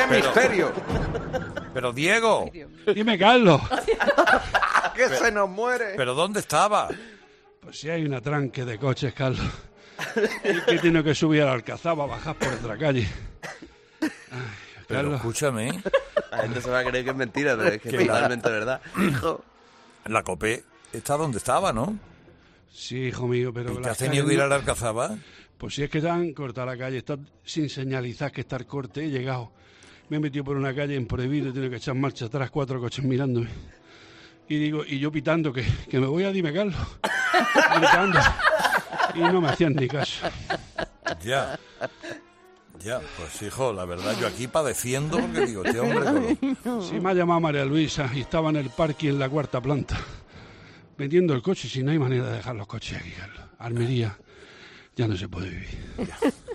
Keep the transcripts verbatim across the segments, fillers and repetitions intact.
pero, misterio! Pero, Diego... Dime, Carlos. ¡Que pero, se nos muere! ¿Pero dónde estaba? Pues si hay una tranque de coches, Carlos. Y que tiene que subir al Alcazaba a bajar por otra calle. Ay, pero Carlos, escúchame. La gente se va a creer que es mentira, pero es que es totalmente la... verdad. Hijo. La Copé está donde estaba, ¿no? Sí, hijo mío, pero... ¿Y te has tenido que ir al Alcazaba? Pues si es que ya han cortado la calle, está sin señalizar que está el corte, he llegado. Me he metido por una calle en prohibido, he tenido que echar marcha atrás, cuatro coches mirándome. Y digo, y yo pitando que, que me voy a Dime Carlos. Gritando. Y no me hacían ni caso. Ya. Ya, pues hijo, la verdad, yo aquí padeciendo porque digo, este hombre... Con... Sí, me ha llamado María Luisa y estaba en el parque en la cuarta planta. Vendiendo el coche, si no hay manera de dejar los coches aquí, Carlos. Almería, ya no se puede vivir. Ya.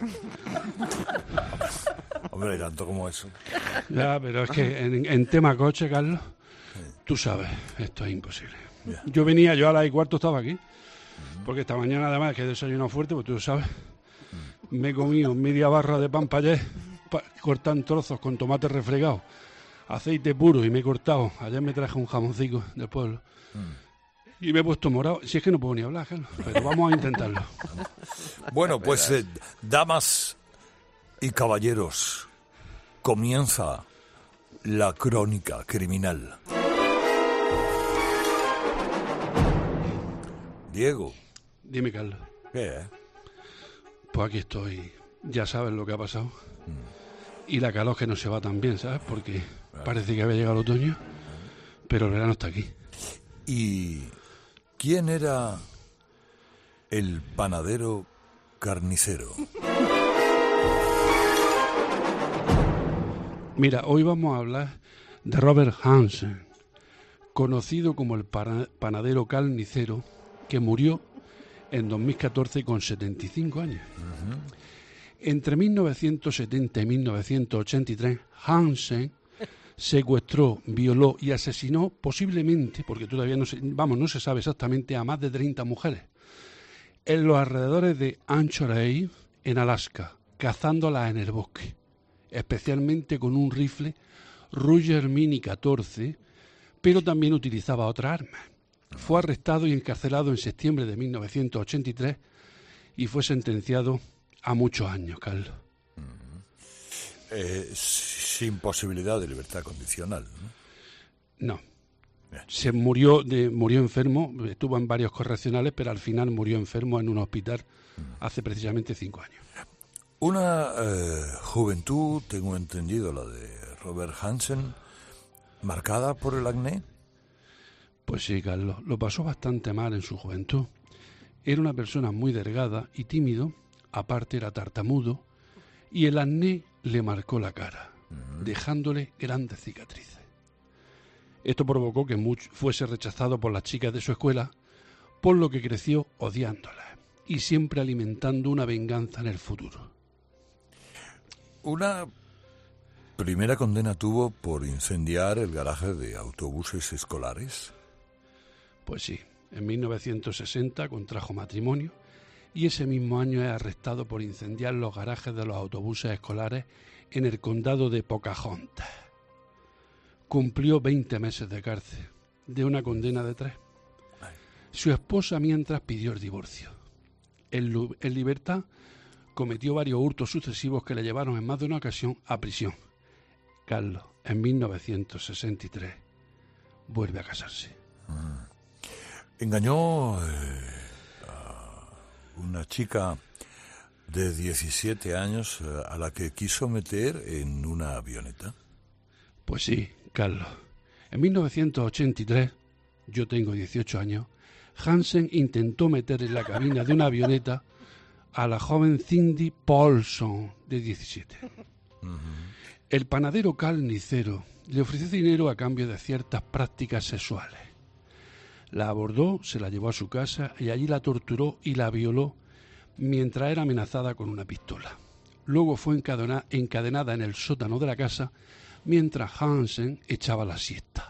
Hombre, tanto como eso. Ya, pero es que en, en tema coche, Carlos, sí. Tú sabes, esto es imposible. Yeah. Yo venía, yo a las y cuarto estaba aquí, uh-huh. Porque esta mañana además que he desayunado fuerte, pues tú sabes, uh-huh. Me he comido media barra de pan payés, pa, cortado en trozos con tomate refregado, aceite puro y me he cortado. Ayer me traje un jamoncico del pueblo. Uh-huh. Y me he puesto morado. Si es que no puedo ni hablar, Carlos, pero vamos a intentarlo. Bueno, pues, eh, damas y caballeros, comienza la crónica criminal. Diego. Dime, Carlos. ¿Qué? Pues aquí estoy. Ya sabes lo que ha pasado. Mm. Y la calor que no se va tan bien, ¿sabes? Porque claro. Parece que había llegado el otoño, pero el verano está aquí. ¿Y quién era el panadero carnicero? Mira, hoy vamos a hablar de Robert Hansen, conocido como el panadero carnicero, que murió en dos mil catorce con setenta y cinco años. Uh-huh. Entre mil novecientos setenta y mil novecientos ochenta y tres, Hansen secuestró, violó y asesinó posiblemente, porque todavía no se, vamos, no se sabe exactamente, a más de treinta mujeres, en los alrededores de Anchorage, en Alaska, cazándolas en el bosque, especialmente con un rifle Ruger Mini catorce, pero también utilizaba otras armas. Fue arrestado y encarcelado en septiembre de mil novecientos ochenta y tres y fue sentenciado a muchos años, Carlos. Uh-huh. Eh, sin posibilidad de libertad condicional, ¿no? No. Se murió, de, murió enfermo, estuvo en varios correccionales, pero al final murió enfermo en un hospital hace precisamente cinco años. Una eh, juventud, tengo entendido, la de Robert Hansen, marcada por el acné. Pues sí, Carlos, lo pasó bastante mal en su juventud. Era una persona muy delgada y tímido, aparte era tartamudo, y el acné le marcó la cara, uh-huh. dejándole grandes cicatrices. Esto provocó que Much fuese rechazado por las chicas de su escuela, por lo que creció odiándolas y siempre alimentando una venganza en el futuro. Una primera condena tuvo por incendiar el garaje de autobuses escolares. Pues sí, en mil novecientos sesenta contrajo matrimonio y ese mismo año es arrestado por incendiar los garajes de los autobuses escolares en el condado de Pocahontas. Cumplió veinte meses de cárcel, de una condena de tres. Su esposa mientras pidió el divorcio. En, en libertad cometió varios hurtos sucesivos que le llevaron en más de una ocasión a prisión. Carlos, en mil novecientos sesenta y tres, vuelve a casarse. Mm. Engañó eh, a una chica de diecisiete años eh, a la que quiso meter en una avioneta. Pues sí, Carlos. En mil novecientos ochenta y tres, yo tengo dieciocho años, Hansen intentó meter en la cabina de una avioneta a la joven Cindy Paulson, de diecisiete. Uh-huh. El panadero carnicero le ofreció dinero a cambio de ciertas prácticas sexuales. La abordó, se la llevó a su casa y allí la torturó y la violó mientras era amenazada con una pistola. Luego fue encadena, encadenada en el sótano de la casa mientras Hansen echaba la siesta.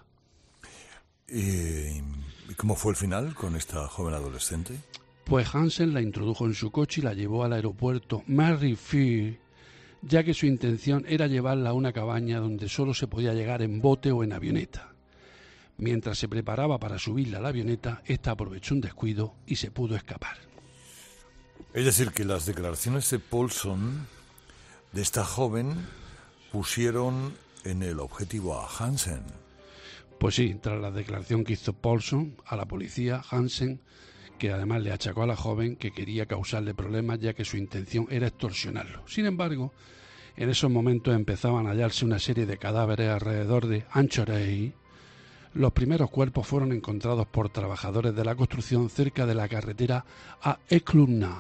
¿Y cómo fue el final con esta joven adolescente? Pues Hansen la introdujo en su coche y la llevó al aeropuerto Merrifield ya que su intención era llevarla a una cabaña donde solo se podía llegar en bote o en avioneta. Mientras se preparaba para subirla a la avioneta, ésta aprovechó un descuido y se pudo escapar. Es decir, que las declaraciones de Paulson, de esta joven, pusieron en el objetivo a Hansen. Pues sí, tras la declaración que hizo Paulson a la policía, Hansen, que además le achacó a la joven que quería causarle problemas ya que su intención era extorsionarlo. Sin embargo, en esos momentos empezaban a hallarse una serie de cadáveres alrededor de Anchorage. Los primeros cuerpos fueron encontrados por trabajadores de la construcción cerca de la carretera a Eklunda.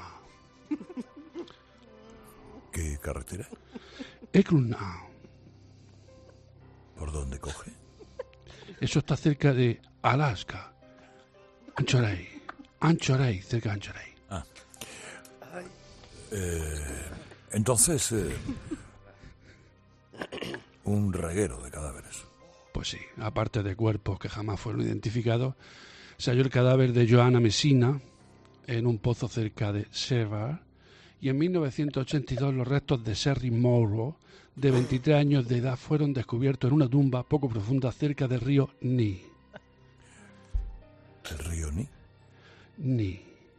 ¿Qué carretera? Eklunda. ¿Por dónde coge? Eso está cerca de Alaska. Anchorage. Anchorage, cerca de Anchorage. Ah. Eh, entonces, eh, un reguero de cadáveres. Pues sí, aparte de cuerpos que jamás fueron identificados, se halló el cadáver de Joanna Messina en un pozo cerca de Sevar, y en mil novecientos ochenta y dos los restos de Sherry Morrow, de veintitrés años de edad, fueron descubiertos en una tumba poco profunda cerca del río Ni. ¿El río Ni? Ni.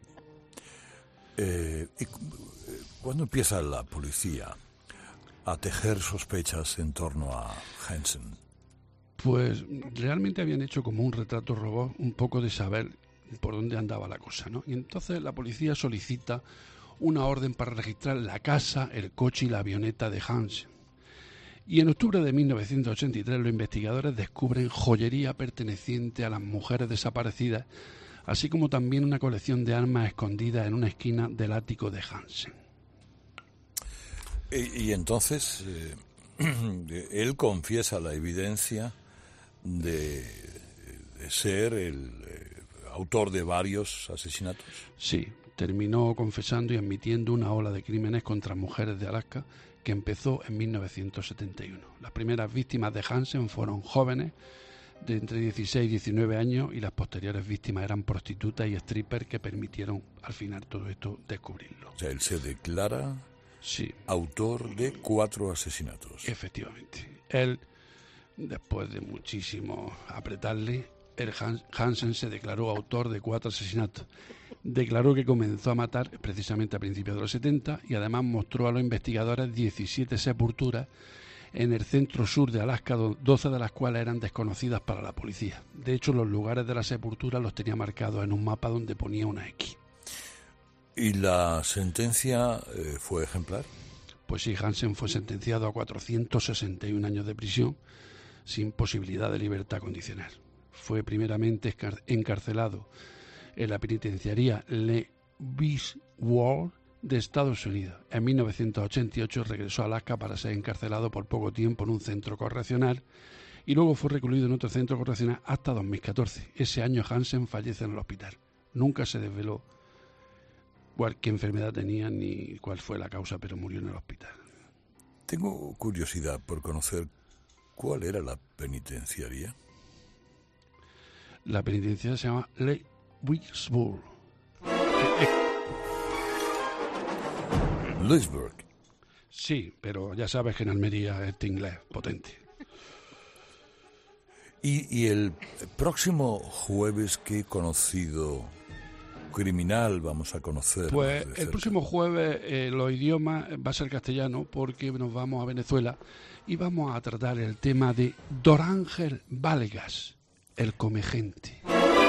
Eh, ¿y cuándo empieza la policía a tejer sospechas en torno a Hansen? Pues realmente habían hecho como un retrato robot, un poco de saber por dónde andaba la cosa, ¿no? Y entonces la policía solicita una orden para registrar la casa, el coche y la avioneta de Hansen. Y en octubre de mil novecientos ochenta y tres los investigadores descubren joyería perteneciente a las mujeres desaparecidas, así como también una colección de armas escondidas en una esquina del ático de Hansen. Y, y entonces eh, él confiesa la evidencia de, de ser el eh, autor de varios asesinatos. Sí, terminó confesando y admitiendo una ola de crímenes contra mujeres de Alaska que empezó en mil novecientos setenta y uno. Las primeras víctimas de Hansen fueron jóvenes de entre dieciséis y diecinueve años y las posteriores víctimas eran prostitutas y strippers que permitieron al final todo esto descubrirlo. O sea, él se declara sí. autor de cuatro asesinatos. Efectivamente. Él, después de muchísimo apretarle, el Hans, Hansen se declaró autor de cuatro asesinatos. Declaró que comenzó a matar precisamente a principios de los setenta y además mostró a los investigadores diecisiete sepulturas en el centro sur de Alaska, doce de las cuales eran desconocidas para la policía. De hecho, los lugares de la sepultura los tenía marcados en un mapa donde ponía una X. ¿Y la sentencia eh, fue ejemplar? Pues sí, Hansen fue sentenciado a cuatrocientos sesenta y un años de prisión sin posibilidad de libertad condicional. Fue primeramente encarcelado en la penitenciaría Le Griswold de Estados Unidos. En mil novecientos ochenta y ocho regresó a Alaska para ser encarcelado por poco tiempo en un centro correccional y luego fue recluido en otro centro correccional hasta dos mil catorce. Ese año Hansen fallece en el hospital. Nunca se desveló cuál, qué enfermedad tenía ni cuál fue la causa, pero murió en el hospital. Tengo curiosidad por conocer cuál era la penitenciaría. La penitenciaria se llama Le Griswold. Leesburg. Sí, pero ya sabes que en Almería es este inglés potente. Y, y el próximo jueves, ¿qué conocido criminal vamos a conocer? Pues el próximo jueves eh, los idiomas va a ser castellano porque nos vamos a Venezuela y vamos a tratar el tema de Dorángel Vargas, el comegente.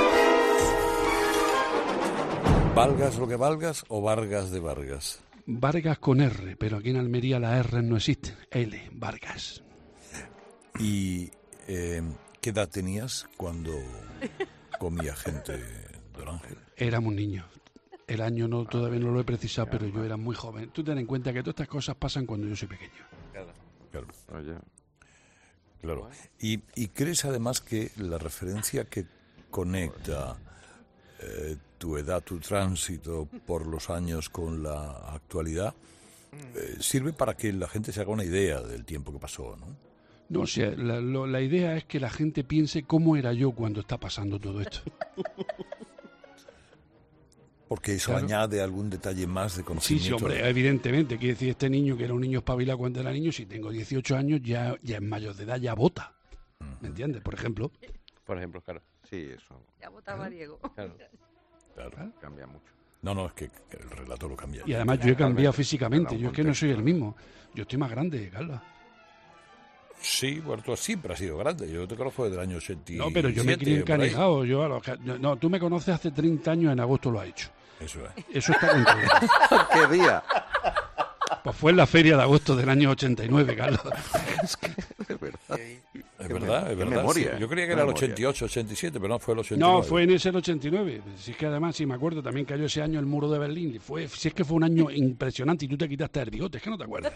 ¿Valgas lo que valgas o Vargas de Vargas? Vargas con R, pero aquí en Almería las R no existen. L, Vargas. ¿Y eh, qué edad tenías cuando comía gente, Dorángel? Éramos niños. El año no todavía no lo he precisado, pero yo era muy joven. Tú ten en cuenta que todas estas cosas pasan cuando yo soy pequeño. Claro. Claro. Oye. Claro. ¿Y, y crees además que la referencia que conecta eh, tu edad, tu tránsito por los años con la actualidad, eh, sirve para que la gente se haga una idea del tiempo que pasó, ¿no? No, o sea, la, lo, la idea es que la gente piense cómo era yo cuando está pasando todo esto. Porque eso Claro. añade algún detalle más de Sí, conocimiento. sí, hombre, evidentemente. Quiere decir, este niño que era un niño espabilado cuando era niño, si tengo dieciocho años, ya, ya es mayor de edad, ya vota. ¿Me entiendes? Por ejemplo. Por ejemplo, claro. Sí, eso Ya votaba Diego. Claro. Claro. cambia mucho. No, no, es que, que el relato lo cambia. Y además yo he cambiado Totalmente. físicamente. Cada Yo es que no contexto. soy el mismo. Yo estoy más grande, Carlos. Sí, bueno, tú siempre has sido grande. Yo te conozco desde el año ochenta y siete. No, pero yo me crié por ahí. encanijado. Yo a los ca- no, tú me conoces hace treinta años, en agosto lo ha hecho. Eso es. Eso está controlado. ¿Qué día? Pues fue en la feria de agosto del año ochenta y nueve, Carlos. Es verdad. Es Qué verdad, me- es qué verdad. memoria, sí. Yo creía que qué era el memoria. ochenta y ocho, ochenta y siete, pero no, fue el ochenta y nueve. No, fue en ese el ochenta y nueve. Si es que además, si me acuerdo, también cayó ese año el muro de Berlín. Y fue, si es que fue un año impresionante y tú te quitaste el bigote, es que no te acuerdas.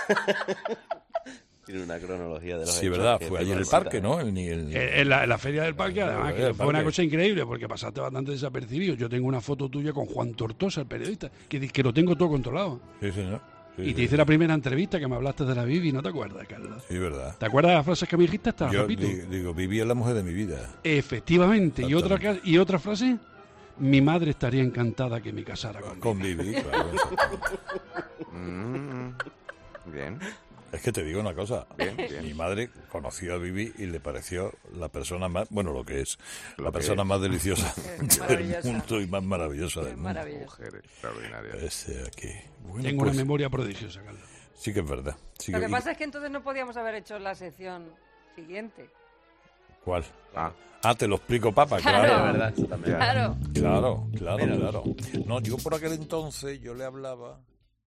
Tiene una cronología de los Sí, hechos verdad, que fue te allí en el resulta, parque, ¿eh? ¿no? El, ni el... Eh, En la, en la feria del parque, además, que el fue una parque. cosa increíble porque pasaste bastante desapercibido. Yo tengo una foto tuya con Juan Tortosa, el periodista, que, di- que lo tengo todo controlado. Sí, señor. Sí, Y sí, te hice la primera entrevista que me hablaste de la Bibi, ¿no te acuerdas, Carlos? Sí, verdad. ¿Te acuerdas de las frases que me dijiste? Te las Yo repito. di- digo, viví en la mujer de mi vida. Efectivamente. ¿Y otra, Exactamente. ca- ¿Y otra frase? Mi madre estaría encantada que me casara con Con Vivi, claro. Mm, bien. Es que te digo una cosa. Bien, bien. Mi madre conoció a Vivi y le pareció la persona más, bueno, lo que es, Lo la que persona es. más deliciosa del Maravillosa. mundo y más maravillosa del Es mundo. maravilloso. Mujer extraordinaria. Este, aquí. Bueno, Tengo pues, una memoria prodigiosa, Carlos. sí que es verdad. Sí Lo que y- pasa es que entonces no podíamos haber hecho la sección siguiente. ¿Cuál? Ah, Ah, te lo explico, papá, Claro. claro. Es verdad, eso también. Ya. Claro. Claro, claro, Mira. claro. No, yo por aquel entonces yo le hablaba